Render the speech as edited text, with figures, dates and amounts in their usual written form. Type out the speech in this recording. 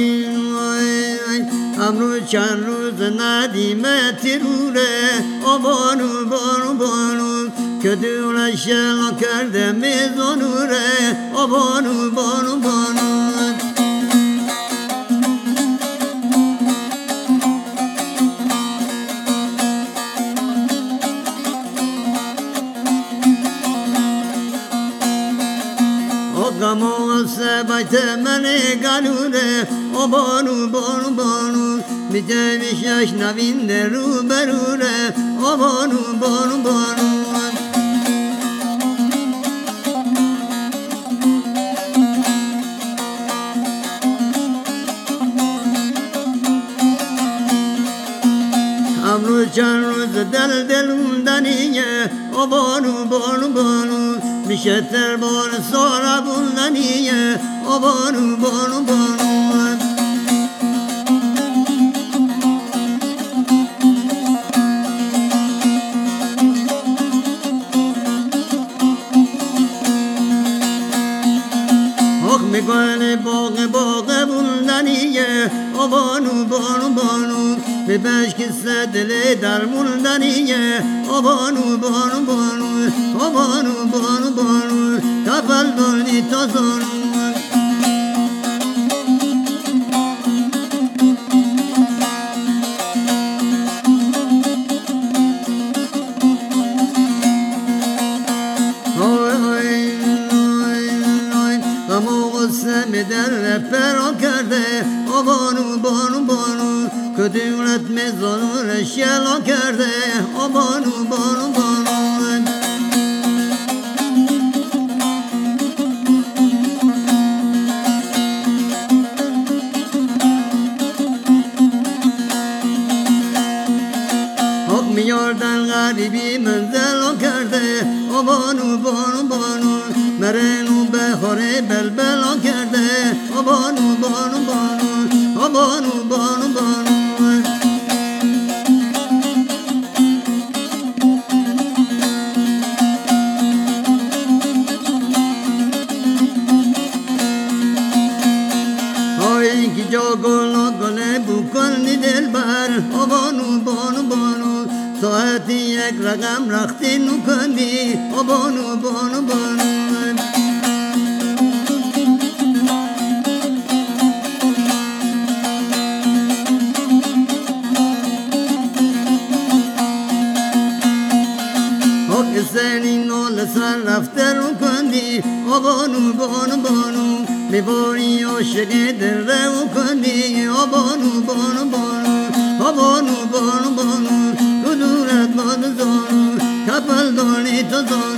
امروز چند روز ندیمه تیروره بانو بانو بانو که دولت شلا کرده میزانوره بانو بانو بانو غمو سبایت من گلوره بانو بانو بانو میجه میشش نوین رو بروره بانو بانو بانو امروز چند روز دلوندنیه بانو بانو بانو میشه تربار سارا بوندنیه بانو بانو بانو میگن باغ بوندنیه بانو بانو بانو به بشک دل در موندنیه بانو بانو بانو بانو بانو بانو کفل بانی تا زانو در پرا کرده بانو بانو بانو که دولت میزانو شلا کرده بانو بانو بانو میاردن غریبی منزل کرده بانو بانو بانو مرنو بخوره بلبل کرده بانو بانو بانو بانو بانو بانو های کی جا گل بکن دل بر بانو بانو بانو ساعتی یک رقم رختی نکندی بانو بانو بانو سنی نال سر رفته رو کندی بانو بانو بانو میباری عاشق دل رو کندی بانو بانو بانو بانو بانو بانو کدورت باد زانو کپل دانی تو زانو